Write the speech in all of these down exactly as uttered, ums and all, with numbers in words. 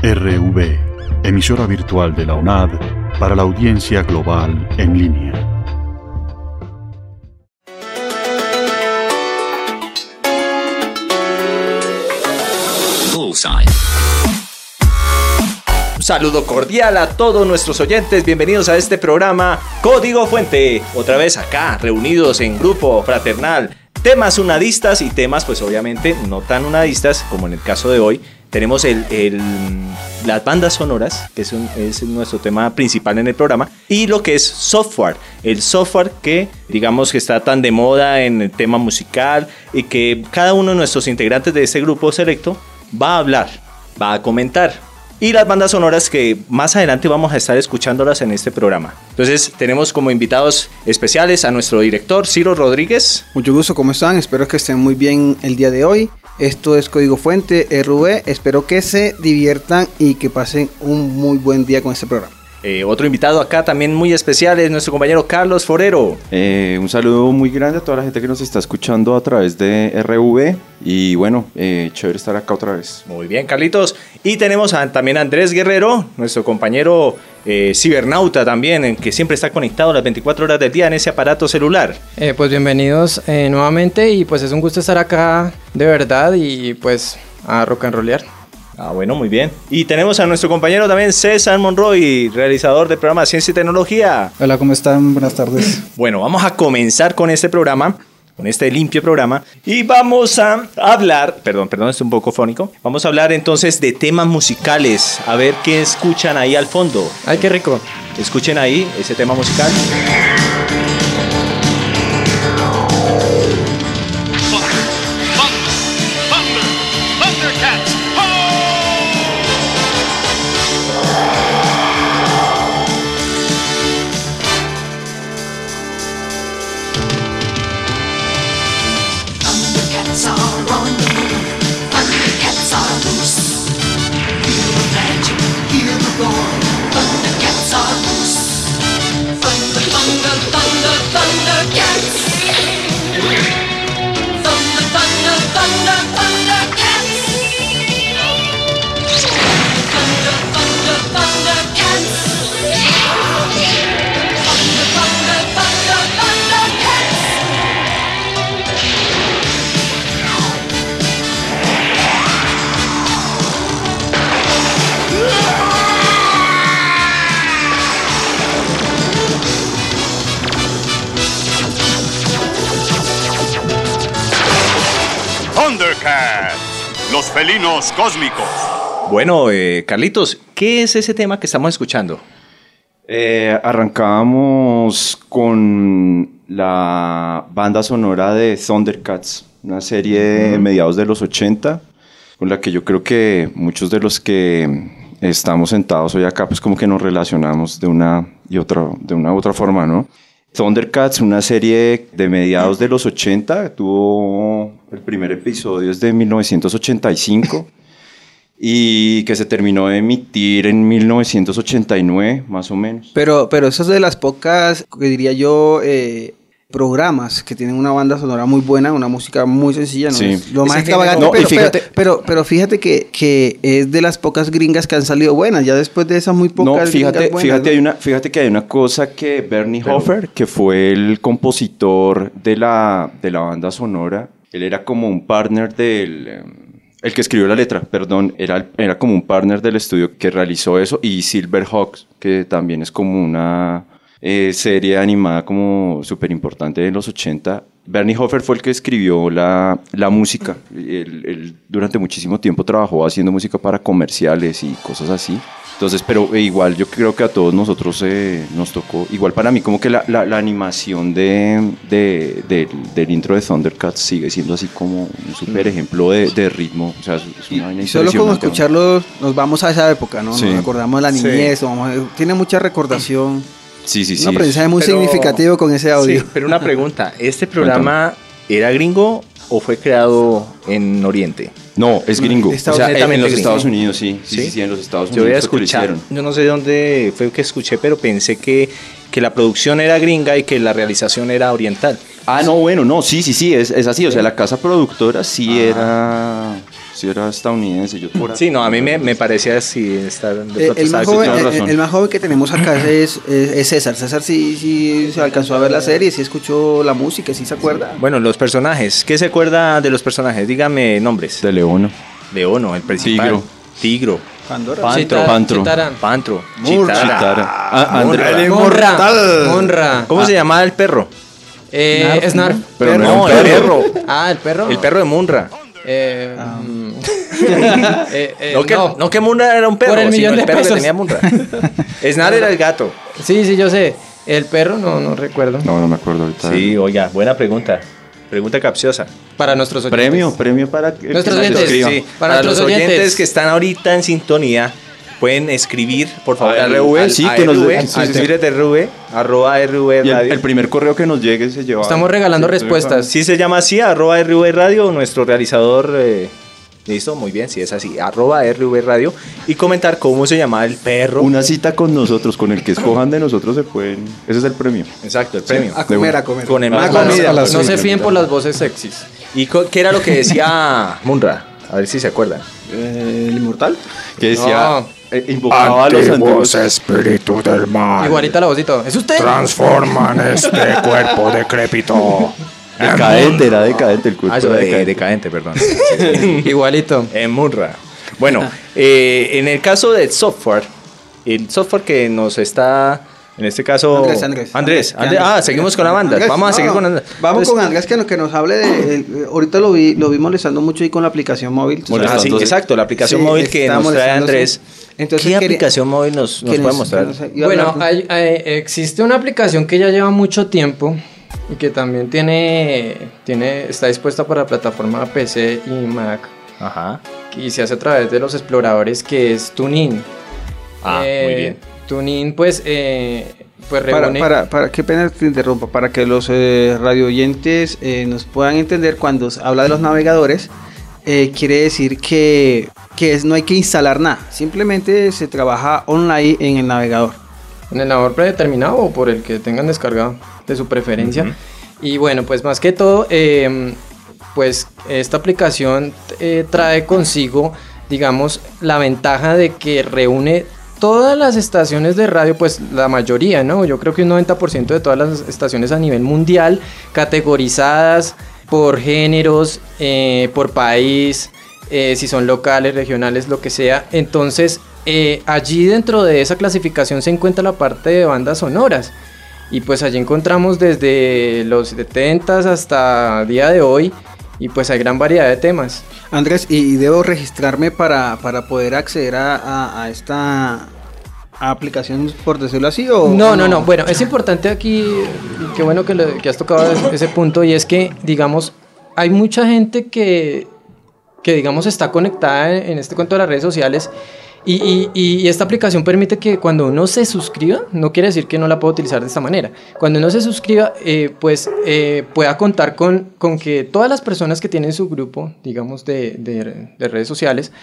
R V, emisora virtual de la U N A D para la audiencia global en línea. Bullseye. Un saludo cordial a todos nuestros oyentes, bienvenidos a este programa Código Fuente, otra vez acá, reunidos en grupo fraternal, temas unadistas y temas pues obviamente no tan unadistas como en el caso de hoy. Tenemos el, el, las bandas sonoras, que es, un, es nuestro tema principal en el programa, y lo que es software, el software que digamos que está tan de moda en el tema musical y que cada uno de nuestros integrantes de este grupo selecto va a hablar, va a comentar. Y las bandas sonoras que más adelante vamos a estar escuchándolas en este programa. Entonces tenemos como invitados especiales a nuestro director, Ciro Rodríguez. Mucho gusto, ¿cómo están? Espero que estén muy bien el día de hoy. Esto es Código Fuente, R V. Espero que se diviertan y que pasen un muy buen día con este programa. Eh, otro invitado acá también muy especial es nuestro compañero Carlos Forero. Eh, un saludo muy grande a toda la gente que nos está escuchando a través de R V. Y bueno, eh, chévere estar acá otra vez. Muy bien, Carlitos. Y tenemos a, también a Andrés Guerrero, nuestro compañero eh, cibernauta también, en que siempre está conectado las veinticuatro horas del día en ese aparato celular. Eh, pues bienvenidos eh, nuevamente y pues es un gusto estar acá de verdad y pues a rock and rollear. Ah, bueno, muy bien. Y tenemos a nuestro compañero también César Monroy, realizador del programa Ciencia y Tecnología. Hola, ¿cómo están? Buenas tardes. Bueno, vamos a comenzar con este programa, con este limpio programa, y vamos a hablar, perdón, perdón, es un poco fónico, vamos a hablar entonces de temas musicales, a ver qué escuchan ahí al fondo. Ay, qué rico. Escuchen ahí ese tema musical. Thundercats, los felinos cósmicos. Bueno, eh, Carlitos, ¿qué es ese tema que estamos escuchando? Eh, arrancábamos con la banda sonora de Thundercats, una serie de mediados de los ochenta, con la que yo creo que muchos de los que estamos sentados hoy acá, pues como que nos relacionamos de una y otra, de una u otra forma, ¿no? Thundercats, una serie de mediados de los ochenta, tuvo el primer episodio desde mil novecientos ochenta y cinco y que se terminó de emitir en mil novecientos ochenta y nueve, más o menos. Pero, pero eso es de las pocas, que diría yo, eh, programas que tienen una banda sonora muy buena, una música muy sencilla, ¿no? Sí. Es lo más Ese extravagante, no, pero, y fíjate- pero, pero, pero fíjate que, que es de las pocas gringas que han salido buenas, ya después de esas muy pocas No, fíjate, gringas buenas, fíjate, ¿no? hay una, fíjate que hay una cosa que Bernie Hoffer, que fue el compositor de la, de la banda sonora, él era como un partner del... eh, el que escribió la letra, perdón, era, era como un partner del estudio que realizó eso, y Silverhawks, que también es como una eh, serie animada como súper importante de los ochenta. Bernie Hoffer fue el que escribió la, la música. Él, él durante muchísimo tiempo trabajó haciendo música para comerciales y cosas así. Entonces, pero igual yo creo que a todos nosotros eh, nos tocó, igual para mí como que la, la, la animación de, de, de, del intro de Thundercats sigue siendo así como un súper ejemplo de, de ritmo. O sea, es una vaina Y solo con impresionante. escucharlo nos vamos a esa época, ¿no? Sí. Nos acordamos de la Sí. niñez, vamos a- tiene mucha recordación. Sí, sí, sí. Un aprendizaje muy Pero- significativo con ese audio. Sí, pero una pregunta, ¿este programa era gringo o fue creado en Oriente? No, es gringo. Estados- o sea, en, en netamente los gringo. Estados Unidos, sí. Sí, ¿Sí? sí, sí, en los Estados Yo Unidos. había fue que lo escuchado, hicieron. yo no sé de dónde fue que escuché, pero pensé que, que la producción era gringa y que la realización era oriental. Ah, no, bueno, no, sí, sí, sí, es, es así. O sea, la casa productora sí Ah. era si era estadounidense. Yo por Sí, no, a mí me, me parecía así estar de Eh, pronto el, más estaba joven, escuchando. el, razón. el más joven que tenemos acá es, es, es César. César sí, sí se alcanzó a ver la serie, sí escuchó la música, sí se acuerda. Bueno, los personajes. ¿Qué se acuerda de los personajes? Dígame nombres. de Leono. Leono, el principal. Tigro. Tigro. Pandora. Pantro. Chita- Pantro. Chitaran. Pantro. Murra. Chitara. Chitara. Ah, Andrea. Monra. Monra. ¿Cómo se llamaba el perro? Eh, Snarf, Snarf. Pero no, No, era el un perro. perro. Ah, el perro. El perro de Munra. Eh, mm, eh, eh, No que, no. no que Munra era un perro, Por el sino millón el de perro pesos. que tenía Munra. Snar era el gato. Sí, sí, yo sé. El perro no, no recuerdo. No, no me acuerdo ahorita. Sí, oiga, buena pregunta. Pregunta capciosa. Para nuestros oyentes. Premio, premio para que Nuestros que nos oyentes, escriba. Sí, Para para, nuestros los oyentes. oyentes que están ahorita en sintonía, pueden escribir, por favor, A al- R V, al- sí, a que nos- R V, al al Twitter de R V, arroba R V Y el, Radio. el primer correo que nos llegue se lleva. Estamos regalando respuestas. Sí se llama así, arroba R V Radio, nuestro realizador, eh, listo, muy bien, sí es así, arroba R V Radio, y comentar cómo se llama el perro. Una cita con nosotros, con el que escojan de nosotros se pueden. Ese es el premio. Exacto, el premio. A comer, a comer. Con el A más comida. comida. a las- No se fíen por las voces sexys. ¿Y co- qué era lo que decía Munra? A ver si se acuerdan. Eh, el inmortal. Que decía. No. eh, invocaba a los Antiguos antiguos. espíritus del mal. Igualita la vocita. ¿Es usted? Transforman este cuerpo decrépito. Decadente, era decadente el cuerpo. Ah, eso era de decadente. decadente, perdón. Igualito. En Munra. Bueno, eh, en el caso del software, el software que nos está, en este caso... Andrés, Andrés. Andrés, Andrés. Andrés. Ah, seguimos con la banda. Andrés, Vamos a no, seguir con no. Andrés. Vamos Entonces, con Andrés que, no- que nos hable de... el- ahorita lo vi, lo vi molestando mucho ahí con la aplicación móvil. tú Ah, sabes. sí, molestándose. exacto, la aplicación Sí, móvil que está nos trae molestándose. Andrés. Entonces, ¿Qué quería- aplicación móvil nos, nos que puede nos- mostrar? que nos- iba a Bueno, hablar- hay- hay- existe una aplicación que ya lleva mucho tiempo y que también tiene, tiene, está dispuesta para plataforma P C y Mac Ajá. y se hace a través de los exploradores, que es TuneIn. Ah, Eh, muy bien. TuneIn pues, eh, pues Para, reúne... para, para, qué pena que te interrumpa, para que los eh, radio oyentes eh, nos puedan entender cuando se habla de los navegadores, eh, quiere decir que, que es, no hay que instalar nada, simplemente se trabaja online en el navegador. en el navegador predeterminado o por el que tengan descargado de su preferencia. Ujú. Y bueno, pues más que todo, eh, pues esta aplicación eh, trae consigo, digamos, la ventaja de que reúne todas las estaciones de radio, pues la mayoría, ¿no? Yo creo que un noventa por ciento de todas las estaciones a nivel mundial, categorizadas por géneros, eh, por país, eh, si son locales, regionales, lo que sea. Entonces, eh, allí dentro de esa clasificación se encuentra la parte de bandas sonoras. Y pues allí encontramos desde los setenta hasta el día de hoy. Y pues hay gran variedad de temas. Andrés, ¿y debo registrarme para, para poder acceder a, a, a esta aplicación, por decirlo así? O, No, o no, no. Bueno, es importante aquí, y qué bueno que, lo- que has tocado ese- ese punto, y es que, digamos, hay mucha gente que, que digamos, está conectada en, en este cuento de las redes sociales. Y, y- y esta aplicación permite que cuando uno se suscriba, no quiere decir que no la pueda utilizar de esta manera, cuando uno se suscriba, eh, pues eh, pueda contar con, con que todas las personas que tienen su grupo, digamos, de, de- de redes sociales,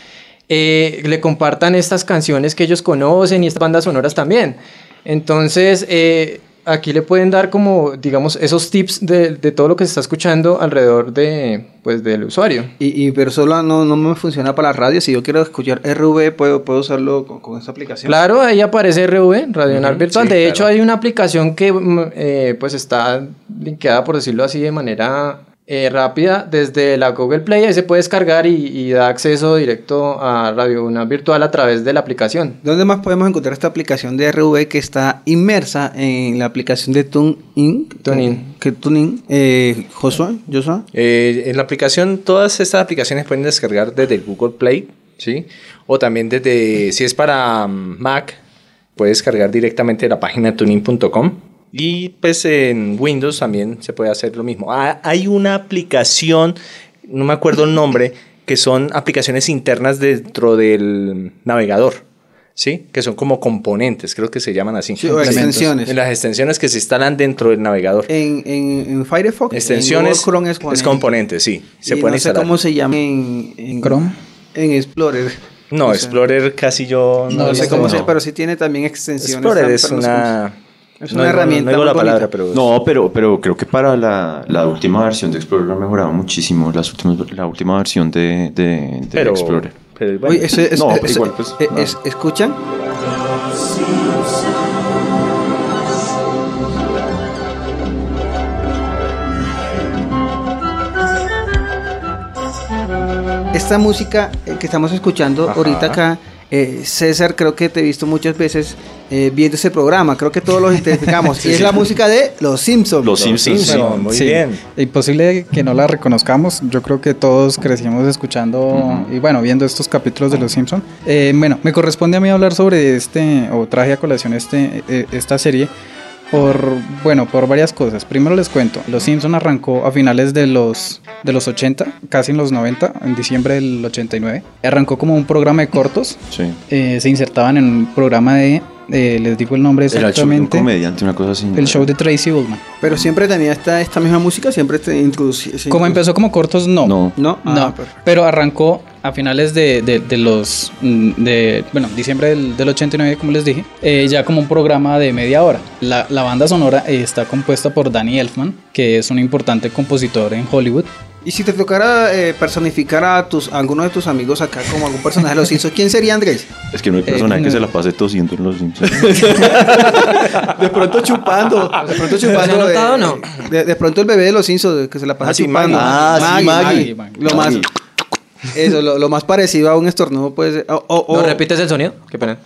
eh, le compartan estas canciones que ellos conocen y estas bandas sonoras también. Entonces, eh, aquí le pueden dar como, digamos, esos tips de, de todo lo que se está escuchando alrededor de, pues, del usuario. Y, y pero solo no, no me funciona para la radio. Si yo quiero escuchar R V, ¿puedo, puedo usarlo con, con esta aplicación? Claro, ahí aparece R V, Radionar Ujú, Virtual. sí, de claro. hecho, hay una aplicación que mm, eh, pues está linkeada, por decirlo así, de manera eh, rápida desde la Google Play. Ahí se puede descargar y, y da acceso directo a Radionar Virtual a través de la aplicación. ¿Dónde más podemos encontrar esta aplicación de R V que está inmersa en la aplicación de TuneIn? TuneIn. Que TuneIn, eh, Josué, Josué. Eh, en la aplicación, todas estas aplicaciones pueden descargar desde el Google Play, ¿sí? O también desde, si es para um, Mac, puedes descargar directamente de la página tunein punto com. Y pues en Windows también se puede hacer lo mismo. Ah, hay una aplicación, no me acuerdo el nombre, que son aplicaciones internas dentro del navegador, ¿sí? Que son como componentes, creo que se llaman así. Sí, o extensiones. En las extensiones que se instalan dentro del navegador. En, en, en Firefox, Extensiones en Google Chrome es, es, componente, sí. Se y pueden no sé instalar. cómo se llama en, en Chrome. En Explorer. No, O sea, Explorer casi yo No, No, sé no, cómo no. se, pero sí tiene también extensiones. Explorer tam- es para los una... Es No una digo- herramienta no digo muy la bonita. palabra, pero... No, pero, pero creo que para la, la última versión de Explorer ha mejorado muchísimo. Las últimas, la última versión de, de, de pero, Explorer. pero bueno. Oye, eso es, No, es- igual, pues, es- no. es- ¿escuchan? Esta música eh, que estamos escuchando Ajá. ahorita acá, eh, César, creo que te he visto muchas veces eh, viendo ese programa, creo que todos los identificamos, y es la música de Los Simpsons. Los Simpsons. Simpsons, sí. muy Sí. bien. Imposible que no la reconozcamos. Yo creo que todos crecimos escuchando y bueno, viendo estos capítulos de Los Simpson. Eh, bueno, me corresponde a mí hablar sobre este, o traje a colación este, eh, esta serie. Por, bueno, por varias cosas. Primero les cuento, Los Simpson arrancó a finales de los, de los ochenta, casi en los noventa, en diciembre del ochenta y nueve. Arrancó como un programa de cortos, Sí. eh, se insertaban en un programa de, eh, les digo el nombre Era el show de un exactamente, comediante, una cosa así. el show de Tracy Ullman. Pero siempre tenía esta, esta misma música, siempre te introducía. se Como introducía- empezó como cortos, no. No. No, No, Ah, pero- pero arrancó a finales de, de, de los, mm, de, bueno, diciembre del, del ochenta y nueve, como les dije, eh, ya como un programa de media hora. La, la banda sonora eh, está compuesta por Danny Elfman, que es un importante compositor en Hollywood. Y si te tocara eh, personificar a tus a alguno de tus amigos acá como algún personaje de Los Simpsons, ¿quién sería Andrés? Es que no hay personaje Eh, que no. se la pase tosiendo en Los Simpsons. De pronto chupando, de pronto chupando. ¿Se ha notado eh, o no? De, de pronto el bebé de Los Simpsons que se la pasa Ah, sí, chupando. Maggie. Ah, sí, Maggie. Lo más, Maggie. eso, lo, lo más parecido a un estornudo puede ser. O, o, ¿No o- repites el sonido? Qué pena.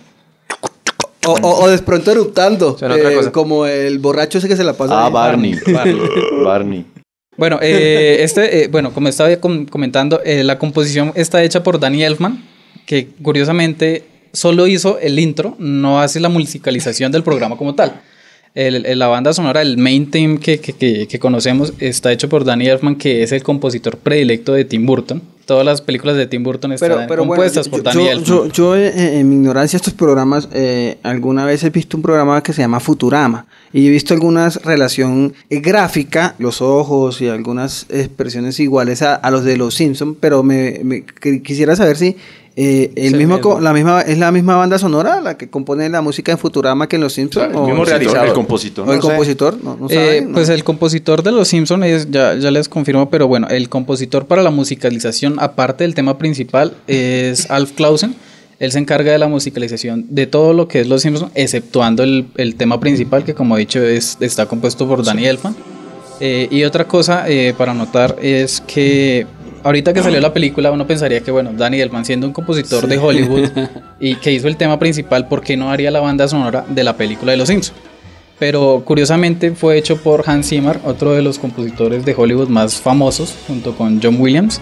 o- o- o de pronto eruptando. Suena otra eh, cosa. como el borracho ese que se la pasa. Ah, ahí. Barney. Barney. Bueno, eh, este, eh, bueno, como estaba com- comentando, eh, la composición está hecha por Danny Elfman, que curiosamente solo hizo el intro, no hace la musicalización del programa como tal. El- el- la banda sonora, el main theme que, que, que, que conocemos, está hecho por Danny Elfman, que es el compositor predilecto de Tim Burton. Todas las películas de Tim Burton están Pero, pero bueno, compuestas yo, por yo- Danny yo, Elfman. yo, yo, eh, en mi ignorancia estos programas, eh, alguna vez he visto un programa que se llama Futurama y he visto algunas relación eh, gráfica, los ojos y algunas expresiones iguales a, a los de Los Simpsons, pero me, me- que- quisiera saber si eh, el Sí, mismo, el- co- la misma es la misma banda sonora la que compone la música en Futurama que en Los Simpsons. El o, mismo o realizador. El compositor. el no sé. compositor, no, no Eh, saben, pues ¿no? el compositor de Los Simpsons es, ya, ya les confirmo, pero bueno, el compositor para la musicalización, aparte del tema principal, es Alf Clausen. Él se encarga de la musicalización de todo lo que es Los Simpsons, exceptuando el, el tema principal, que como he dicho es, está compuesto por Danny Elfman. Eh, y otra cosa eh, para notar es que ahorita que salió la película uno pensaría que bueno, Danny Elfman siendo un compositor de Hollywood y que hizo el tema principal, ¿por qué no haría la banda sonora de la película de Los Simpsons? Pero curiosamente fue hecho por Hans Zimmer, otro de los compositores de Hollywood más famosos, junto con John Williams.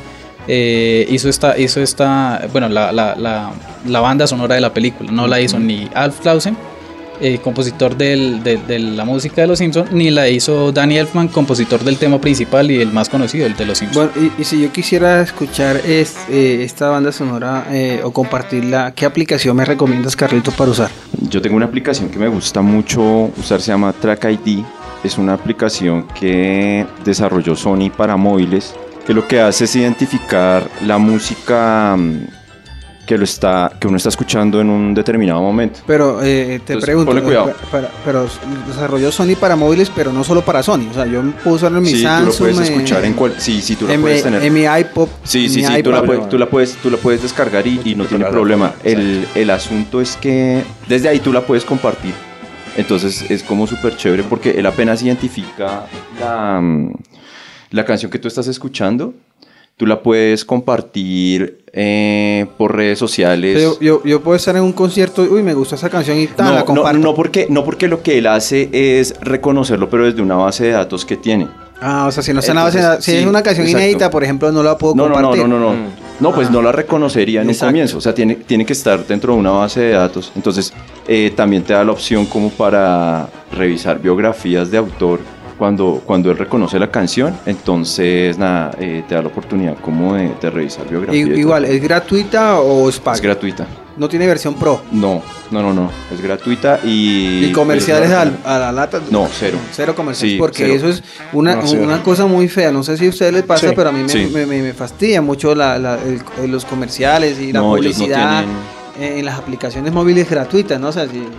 Eh, hizo esta, hizo esta, bueno, la, la, la, la banda sonora de la película. No la hizo ni Alf Clausen, eh, compositor del- de, de la música de Los Simpsons, ni la hizo Danny Elfman, compositor del tema principal y el más conocido, el de Los Simpsons. Bueno, y, y si yo quisiera escuchar es- eh, esta banda sonora eh, o compartirla, ¿qué aplicación me recomiendas, Carlitos, para usar? Yo tengo una aplicación que me gusta mucho usar, se llama Track I D. Es una aplicación que desarrolló Sony para móviles, que lo que hace es identificar la música mm, que, lo está, que uno está escuchando en un determinado momento. Pero eh, te Entonces, pregunto, ponle cuidado. eh, para- pero desarrolló Sony para móviles, pero no solo para Sony. O sea, yo puedo usarlo en mi Sí, Samsung, tú lo puedes eh, escuchar en cual... Sí, sí, tú la en, puedes mi, tener. en mi iPod. Sí, en sí, mi sí, tú la, iPad. puedes, tú, la puedes, tú la puedes descargar y, y no tiene problema. El, el asunto es que desde ahí tú la puedes compartir. Entonces es como súper chévere porque él apenas identifica la, mm, la canción que tú estás escuchando. Tú la puedes compartir eh, por redes sociales. Yo, yo, yo puedo estar en un concierto, uy, me gusta esa canción y tal, no, la no, comparto. no, porque, no porque lo que él hace es reconocerlo, pero desde una base de datos que tiene. Ah, o sea, si no está en la base, Entonces, si sí, es una canción exacto. inédita, por ejemplo, no la puedo No, no, no, compartir. no, no, no. Mm. No, pues Ah. no la reconocería en Exacto. un comienzo. O sea, tiene, tiene que estar dentro de una base de datos. Entonces, eh, también te da la opción como para revisar biografías de autor cuando, cuando él reconoce la canción. Entonces, nada, eh, te da la oportunidad como de, de revisar biografías. I- igual, ¿es gratuita o es paga? Es gratuita. No tiene versión pro. No, no, no, no. Es gratuita y... ¿Y comerciales pues, al- a la lata? No, cero. Cero comerciales, Sí, porque cero. eso es una, No, cero. una cosa muy fea. No sé si a ustedes les pasa, Sí, pero a mí me, sí. me, me- me fastidia mucho la, la- el- el- los comerciales y la No, ellos no publicidad tienen- en las aplicaciones móviles gratuitas, ¿no? O sea, si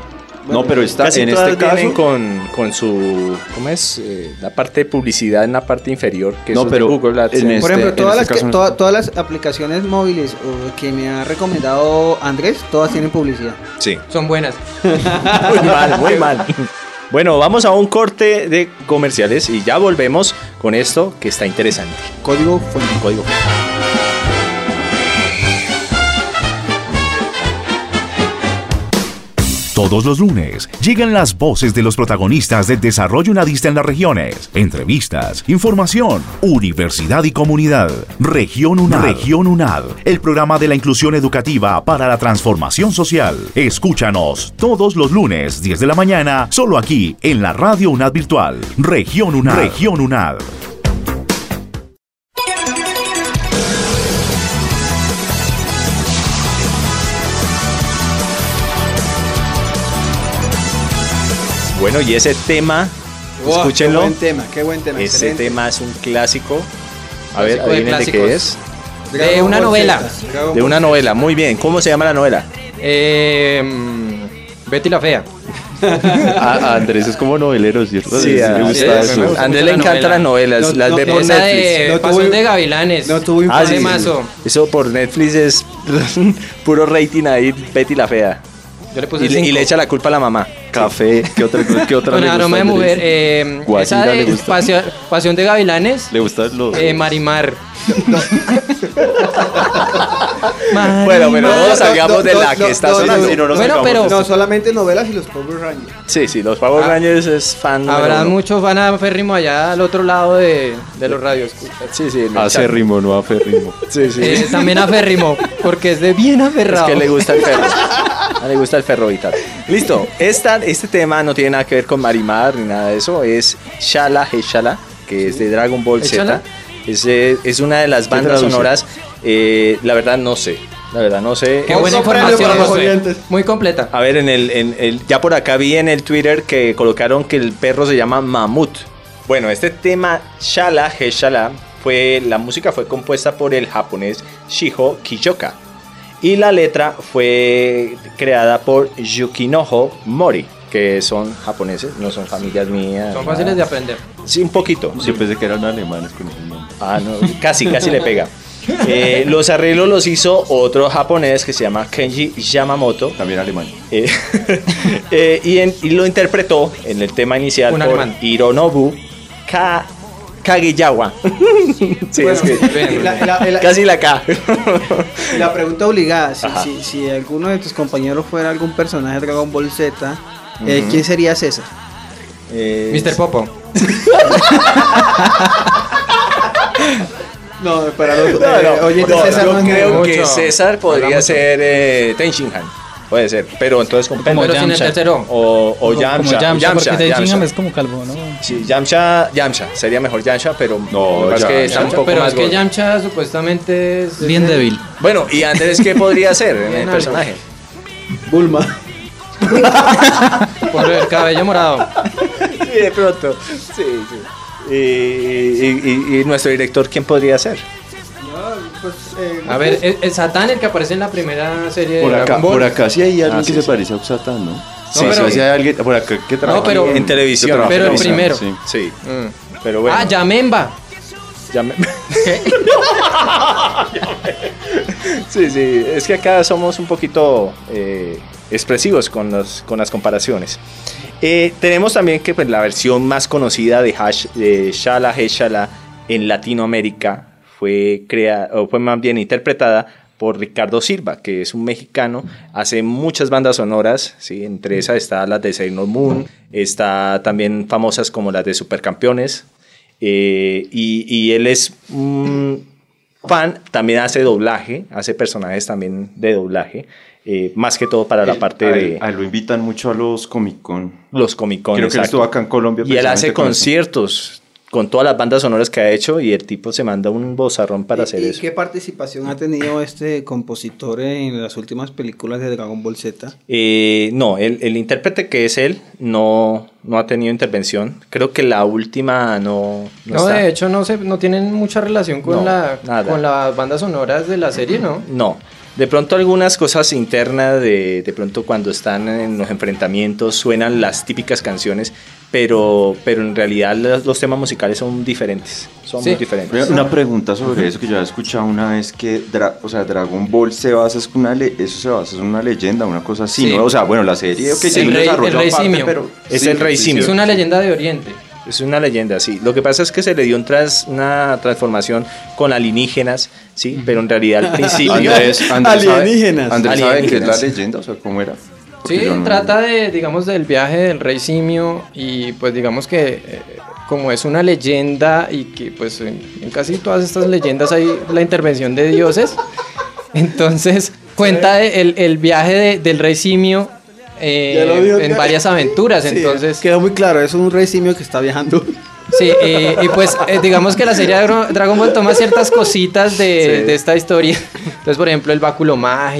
No, pero está, Casi en todas este caso... vienen con, con su, ¿cómo es? Eh, la parte de publicidad en la parte inferior, que No, eso es pero de Google AdSense. en Por este- ejemplo, todas, en las este que- caso no. toda- todas las aplicaciones móviles o que me ha recomendado Andrés, todas tienen publicidad. Sí. Son buenas. Muy mal, muy mal. Bueno, vamos a un corte de comerciales y ya volvemos con esto que está interesante. Código fuente. Código. Todos los lunes llegan las voces de los protagonistas del desarrollo unadista en las regiones. Entrevistas, información, universidad y comunidad. Región UNAD. Región UNAD, el programa de la inclusión educativa para la transformación social. Escúchanos todos los lunes, diez de la mañana, solo aquí en la Radio UNAD Virtual. Región UNAD. Región UNAD. Bueno, y ese tema, Wow, escúchenlo. Qué buen tema, qué buen tema. Ese excelente. tema es un clásico. A ver, Clásico de adivinen de qué clásicos. es. Dragon De una Ball novela. Z, Dragon De Ball una Z. novela, muy bien. ¿Cómo se llama la novela? Eh, mm, Betty la Fea. A, a Andrés es como novelero, ¿cierto? Sí, le a- gusta sí, eso. me gusta A Andrés mucho le la encantan novela. las novelas, No, las no, ve por Esa Netflix. de No tuvo- Pasión de Gavilanes. No tuvo Ah, infancia. sí, Temazo. Eso por Netflix es puro rating ahí, Betty la Fea. Yo le puse Y, le- y cinco. le echa la culpa a la mamá. Café, ¿qué otra, qué otra Con le gusta aroma de a Andrés? mujer. Eh, Guajira esa le de gusta. Pasión, Pasión de Gavilanes. Le gustan los... Eh, Marimar. Bueno, pero no no, salgamos no, de la no, que está no, sonando. no, Si no nos Bueno, sacamos pero- de No, esto. solamente novelas y los Power Rangers. Sí, sí, los Power Ah. Rangers es fan número Habrá uno. muchos van a férrimo allá al otro lado de, de los radios. Sí, sí. en el Hace chat. ritmo, no hace ritmo. Sí, sí. Eh, también aférrimo, porque es de bien Es aferrado. que le gusta el perro. A le gusta el ferro vital. Listo. Esta, este tema no tiene nada que ver con Marimar ni nada de eso. Es Shala He Shala, que es de Dragon Ball Z. ¿Shala? Es, eh, es una de las bandas traduce? sonoras. eh, la verdad no sé. La verdad no sé. Qué buena Otro premio información, para los José. oyentes. Muy completa. A ver, en el, en el, ya por acá vi en el Twitter que colocaron que el perro se llama Mamut. Bueno, este tema Shala He Shala fue, la música fue compuesta por el japonés Shiho Kiyoka y la letra fue creada por Yukinoho Mori, que son japoneses, no son familias mías. Son nada. fáciles de aprender. Sí, un poquito. Yo pensé que eran alemanes con ese nombre. Ah, no, casi, casi le pega. Eh, los arreglos los hizo otro japonés que se llama Kenji Yamamoto. También alemán. Eh, eh, y, en- y lo interpretó en el tema inicial Un por alemán. Hironobu Ka, Kageyawa. Sí, es que Bien, la- la- la- casi la K. La pregunta obligada, si, Ajá. si, si alguno de tus compañeros fuera algún personaje de Dragon Ball Z, eh, ¿quién sería César? Eh, mister Popo. No, para los no, eh, no, oyentes, no, César yo no es creo nuevo. que mucho. César podría Habla mucho. ser eh, Tenshinhan. Puede ser, pero entonces con Como Pero sin el Yamcha. tercero. O, o Como Yamcha. Yamcha, porque Yamcha, Tenshinhan Yamcha. es como calvo, ¿no? Sí, Yamcha, Yamcha. Sería mejor Yamcha, pero No, lo que pasa es que Yamcha. está un poco Pero más es que gordo. Yamcha supuestamente es Bien es- débil. Bueno, ¿y Andrés qué podría ser en Bien el algo. personaje? Bulma. Por el cabello morado. Sí, de pronto. Sí, sí. Y, y- y- y nuestro director, ¿quién podría ser? Pues, eh, A ver, el, el Satán, el que aparece en la primera serie de Por acá, Dragon Ball. por acá sí hay alguien Ah, que sí, se sí. parece a Uxatán, ¿no? Sí, pero- sí, hay alguien por acá que trabaja pero- En televisión. que trabaja pero en el televisión, primero. sí. Sí, Mm. pero bueno. Ah, Yamemba. Ya me- sí, sí, es que acá somos un poquito eh, expresivos con, los, con las comparaciones. Eh, tenemos también que pues, la versión más conocida de, Hash, de Shala He Shala en Latinoamérica fue, crea, o fue más bien interpretada por Ricardo Silva, que es un mexicano, hace muchas bandas sonoras, ¿sí? Entre esas está las de Sailor Moon, está también famosas como las de Supercampeones, eh, y, y él es un fan, también hace doblaje, hace personajes también de doblaje, eh, más que todo para la parte A de él- a él lo invitan mucho a los Comic Con. los Comic Con. Creo que él exacto. estuvo acá en Colombia. Y él hace precisamente con eso. conciertos con todas las bandas sonoras que ha hecho y el tipo se manda un bozarrón para hacer ¿Y eso. qué participación ha tenido este compositor en las últimas películas de Dragon Ball Z? Eh, no, el, el intérprete que es él no, no ha tenido intervención. Creo que la última no, no, No, está. de hecho no se, no tienen mucha relación con, No, la, nada. con las bandas sonoras de la serie, ¿no? No. De pronto algunas cosas internas de, de pronto cuando están en los enfrentamientos suenan las típicas canciones, pero, pero en realidad los, los temas musicales son diferentes, son Sí. muy diferentes. Una pregunta sobre eso que yo había escuchado una vez que Dra- o sea, Dragon Ball se basa en una le- eso se basa en una leyenda, una cosa así, Sí. ¿no? O sea, bueno, la serie okay, Sí, tiene un el rey- desarrollo el rey aparte, simio. pero Es el rey simio. Es una leyenda de Oriente. Es una leyenda, sí. Lo que pasa es que se le dio un tras, una transformación con alienígenas, sí, pero en realidad al principio... Andrés, Andrés sabe- Alienígenas. Andrés sabe qué es la Alienígenas. leyenda, o sea, ¿cómo era? Porque Sí, yo no- trata de, digamos, del viaje del rey simio y pues digamos que eh, como es una leyenda y que pues en, en casi todas estas leyendas hay la intervención de dioses, entonces cuenta de el, el viaje de- del rey simio eh, Ya lo dijo, en ya. varias aventuras, Sí, entonces... quedó muy claro, es un rey simio que está viajando. Sí, y, y pues eh, digamos que la serie de Dra- Dragon Ball toma ciertas cositas de, Sí. de esta historia. Entonces, por ejemplo, el báculo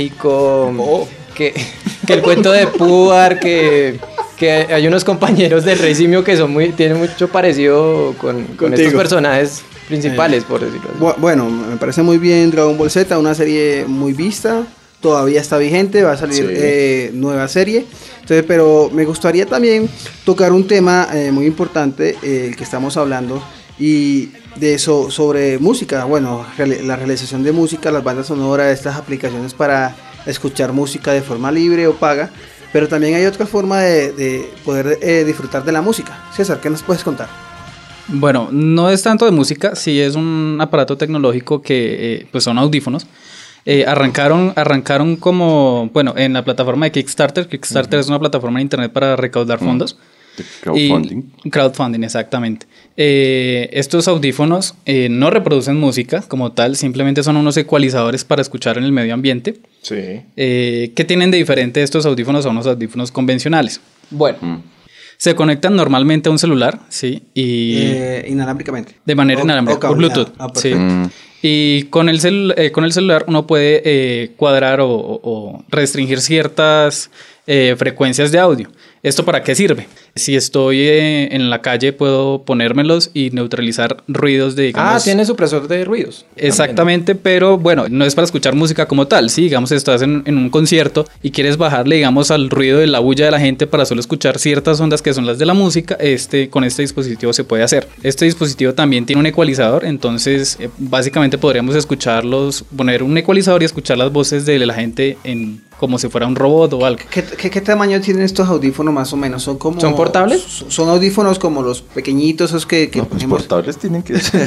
mágico, que, que el cuento de Puar, que, que hay unos compañeros del Rey Simio que son muy, tienen mucho parecido con, con Contigo. estos personajes principales, por decirlo así. Bu- Bueno, me parece muy bien Dragon Ball Z, una serie muy vista, todavía está vigente, va a salir Sí. eh, nueva serie. Entonces, pero me gustaría también tocar un tema eh, muy importante, eh, el que estamos hablando, y de eso sobre música. Bueno, reali- la realización de música, las bandas sonoras, estas aplicaciones para escuchar música de forma libre o paga, pero también hay otra forma de, de poder eh, disfrutar de la música. César, ¿qué nos puedes contar? Bueno, no es tanto de música, sí es un aparato tecnológico que eh, pues son audífonos. Eh, arrancaron, arrancaron como, bueno, en la plataforma de Kickstarter. Kickstarter es una plataforma de internet para recaudar fondos. De crowdfunding. Y- crowdfunding, exactamente. Eh, estos audífonos eh, no reproducen música como tal, simplemente son unos ecualizadores para escuchar en el medio ambiente. Sí. Eh, ¿Qué tienen de diferente estos audífonos a unos audífonos convencionales? Bueno, Mm. se conectan normalmente a un celular, ¿sí? Y Eh, inalámbricamente. de manera O- inalámbrica, o por cableado. Bluetooth. Ah, sí. perfecto. Mm. Y con el, cel- eh, con el celular uno puede eh, cuadrar o, o- o restringir ciertas eh, frecuencias de audio. ¿Esto para qué sirve? Si estoy eh, en la calle puedo ponérmelos y neutralizar ruidos de, digamos... Ah, tiene supresor de ruidos. Exactamente, pero bueno, no es para escuchar música como tal. Si, digamos, estás en, en un concierto y quieres bajarle, digamos, al ruido de la bulla de la gente para solo escuchar ciertas ondas que son las de la música, este, con este dispositivo se puede hacer. Este dispositivo también tiene un ecualizador, entonces eh, básicamente podríamos escucharlos, poner un ecualizador y escuchar las voces de la gente en como si fuera un robot o algo. ¿Qué, qué, qué tamaño tienen estos audífonos más o menos? ¿Son como ¿Son portables? Son, son audífonos como los pequeñitos, esos que, que No, pues ponemos- portables tienen que ser.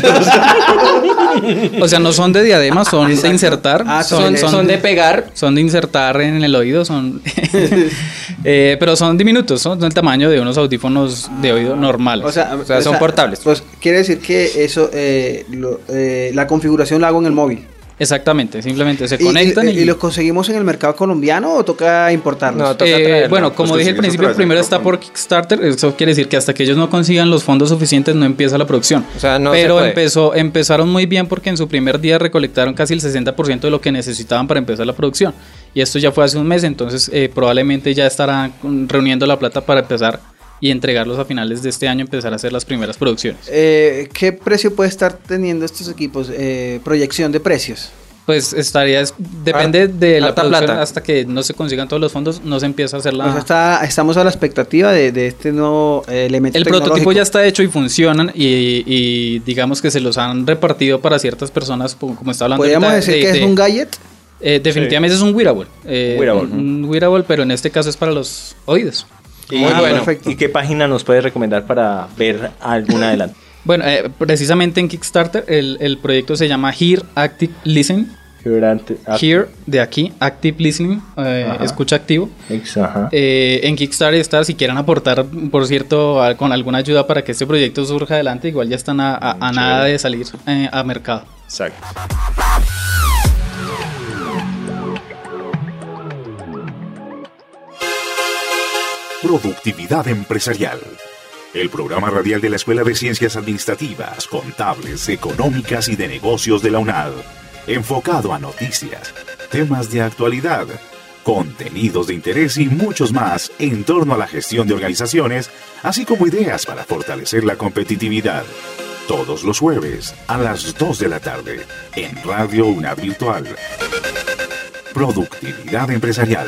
O sea, no son de diadema, son de insertar. Ah, Son, son- son de pegar. Son de insertar en el oído, son eh, pero son diminutos, son del tamaño de unos audífonos de oído normales. O sea, O sea, son portables. Pues quiere decir que eso, eh, lo- eh, la configuración la hago en el móvil. Exactamente, simplemente se ¿Y- conectan y, y, y los conseguimos en el mercado colombiano o toca importarlos? No, toca Eh, traerlos. bueno, como Los dije al consigues a principio, través del primero está por Kickstarter, eso quiere decir que hasta que ellos no consigan los fondos suficientes no empieza la producción. O sea, no se Pero puede. empezó, empezaron muy bien porque en su primer día recolectaron casi el sesenta por ciento de lo que necesitaban para empezar la producción. Y esto ya fue hace un mes, entonces eh, probablemente ya estarán mm, reuniendo la plata para empezar y entregarlos a finales de este año, empezar a hacer las primeras producciones. Eh, ¿Qué precio puede estar teniendo estos equipos? Eh, proyección de precios. Pues estaría, es- depende de la harta producción, plata. hasta que no se consigan todos los fondos, no se empieza a hacer la... O sea, está, estamos a la expectativa de, de este nuevo eh, elemento El tecnológico. prototipo ya está hecho y funcionan y, y digamos que se los han repartido para ciertas personas, como como está hablando ¿Podríamos ahorita decir de- que es de- un gadget? eh, definitivamente es un wearable. eh, Wearable. Un wearable, pero en este caso es para los oídos. Y, Muy bueno. ¿Y qué página nos puede recomendar para ver algún adelanto? Bueno, eh, precisamente en Kickstarter el, el proyecto se llama Here Active Listening. Durante- ah, Here, de aquí, Active Listening, eh, Ajá. escucha activo. ex- ajá. Eh, en Kickstarter está, si quieren aportar, por cierto, a- con alguna ayuda para que este proyecto surja adelante, igual ya están a, a- a Mm, nada chévere. de salir eh, a mercado. Exacto. Productividad empresarial. El programa radial de la Escuela de Ciencias Administrativas, Contables, Económicas y de Negocios de la UNAD. Enfocado a noticias, temas de actualidad, contenidos de interés y muchos más en torno a la gestión de organizaciones así como ideas para fortalecer la competitividad. Todos los jueves a las dos de la tarde en Radio UNAD Virtual. Productividad empresarial.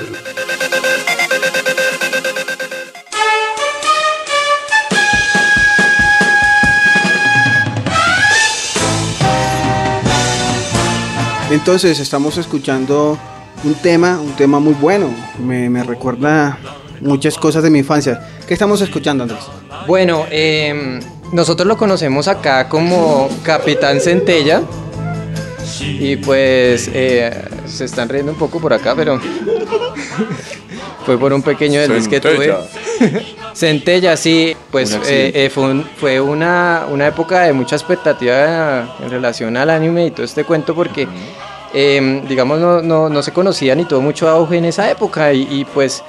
Entonces estamos escuchando un tema, un tema muy bueno. Me, me recuerda muchas cosas de mi infancia. ¿Qué estamos escuchando, Andrés? Bueno, eh, nosotros lo conocemos acá como Capitán Centella. Y pues eh, se están riendo un poco por acá, pero fue por un pequeño desliz que tuve. Centella, sí, pues eh, eh, fue, un, fue una, una época de mucha expectativa en relación al anime y todo este cuento porque, eh, digamos, no, no, no se conocía ni tuvo mucho auge en esa época y, y pues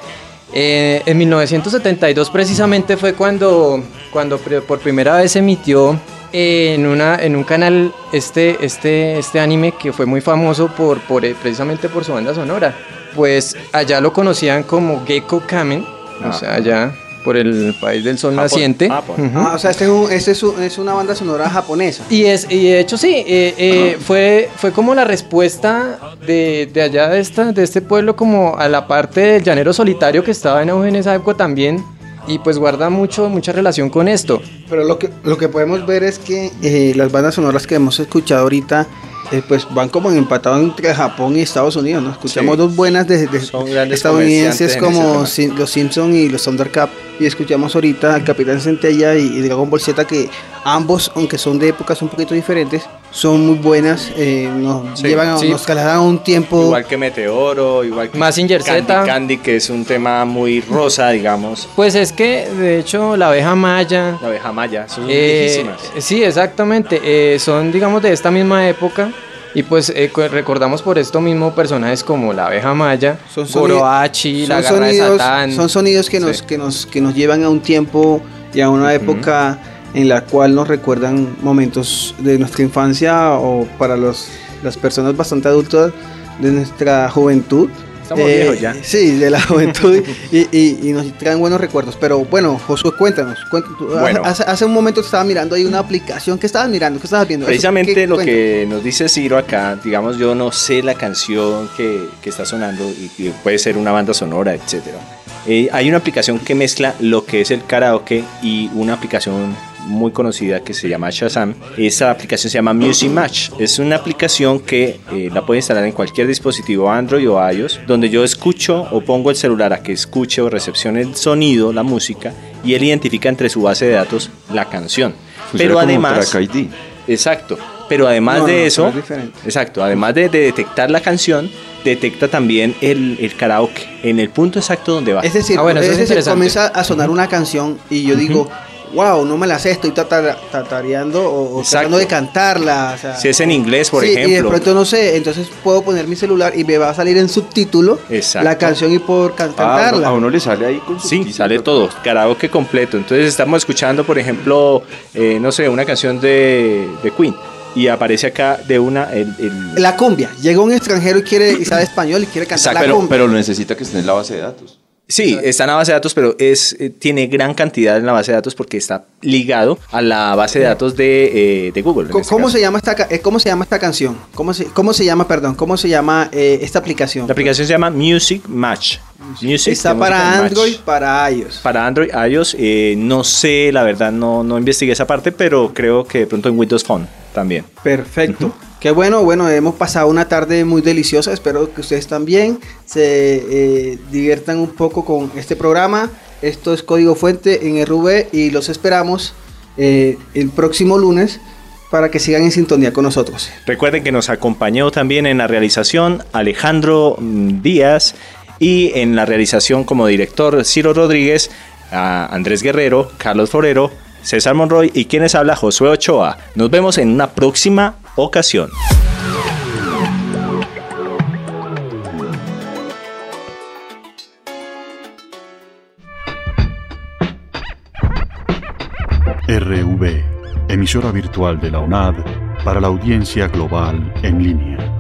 eh, en mil novecientos setenta y dos precisamente fue cuando, cuando por primera vez se emitió en, una, en un canal este, este, este anime que fue muy famoso por, por, precisamente por su banda sonora. Pues allá lo conocían como Gekko Kamen, ah. o sea, allá por el país del sol Japón. Naciente. Japón. Uh-huh. Ah, o sea, este, es, un, este es, un, es una banda sonora japonesa. Y, es, y de hecho sí, eh, eh, fue, fue como la respuesta de, de allá de, esta, de este pueblo como a la parte del llanero solitario que estaba en auge en esa época también. Y pues guarda mucho, mucha relación con esto. Pero lo que, lo que podemos ver es que eh, las bandas sonoras que hemos escuchado ahorita eh, pues van como empatados entre Japón y Estados Unidos, ¿no? Escuchamos sí. dos buenas de, de estadounidenses como Sim, los Simpsons y los Thundercats, y escuchamos ahorita al Capitán Centella y, y Dragon Ball Z, que ambos, aunque son de épocas un poquito diferentes, son muy buenas, eh, nos sí, llevan a, sí. nos trasladan un tiempo. Igual que Meteoro, igual que Mazinger Candy Z. Candy, que es un tema muy rosa, digamos. Pues es que, de hecho, la abeja maya. La abeja maya, son eh, viejísimas. Sí, exactamente. Eh, son, digamos, de esta misma época. Y pues eh, recordamos por esto mismo personajes como la abeja maya, Gorohachi, la garra sonidos, de Satán. Son sonidos que nos, sí. que, nos, que nos llevan a un tiempo y a una uh-huh. época en la cual nos recuerdan momentos de nuestra infancia o para los, las personas bastante adultas de nuestra juventud. Estamos eh, viejos ya. Sí, de la juventud y, y, y nos traen buenos recuerdos. Pero bueno, Josué, cuéntanos. cuéntanos bueno. hace, hace un momento te estaba mirando ahí una aplicación. ¿Qué estabas mirando? ¿Qué estabas viendo? Precisamente ¿Qué, lo cuéntanos? que nos dice Ciro acá, digamos, yo no sé la canción que, que está sonando y que puede ser una banda sonora, etcétera. Eh, hay una aplicación que mezcla lo que es el karaoke y una aplicación muy conocida que se llama Shazam. Esa aplicación se llama Music Match. Es una aplicación que eh, la puede instalar en cualquier dispositivo Android o iOS, donde yo escucho o pongo el celular a que escuche o recepcione el sonido, la música, y él identifica entre su base de datos la canción. Pues pero además, Track I D. Exacto. Pero además no, de no, eso, es exacto, además de, de detectar la canción, detecta también el, el karaoke en el punto exacto donde va. Es decir, ah, bueno, es es decir comienza a sonar una canción y yo uh-huh. digo, wow, no me la sé, estoy tatareando o, o tratando de cantarla. O sea, si es en inglés, por sí, ejemplo. Y de pronto no sé, entonces puedo poner mi celular y me va a salir en subtítulo Exacto. la canción y puedo can- cantarla. Ah, a uno le sale ahí con Sí, sale todo, karaoke completo. Entonces estamos escuchando, por ejemplo, eh, no sé, una canción de, de Queen. Y aparece acá de una... El, el... La cumbia. Llega un extranjero y quiere y sabe español y quiere cantar Exacto, la pero, cumbia. pero necesita que esté en la base de datos. Sí, está en la base de datos, pero es eh, tiene gran cantidad en la base de datos porque está ligado a la base de datos de, eh, de Google. ¿Cómo, este ¿cómo se llama esta eh, cómo se llama esta canción? ¿Cómo se cómo se llama, perdón? ¿Cómo se llama eh, esta aplicación? La aplicación se llama Music Match. Music, está para Android, Match. Para iOS. Para Android, iOS, eh, no sé, la verdad no no investigué esa parte, pero creo que de pronto en Windows Phone también. Perfecto. Uh-huh. Qué bueno, bueno, hemos pasado una tarde muy deliciosa, espero que ustedes también se eh, diviertan un poco con este programa. Esto es Código Fuente en R V y los esperamos eh, el próximo lunes para que sigan en sintonía con nosotros. Recuerden que nos acompañó también en la realización Alejandro Díaz y en la realización como director Ciro Rodríguez, a Andrés Guerrero, Carlos Forero, César Monroy y quienes habla Josué Ochoa. Nos vemos en una próxima ocasión. R V, emisora virtual de la UNAD para la audiencia global en línea.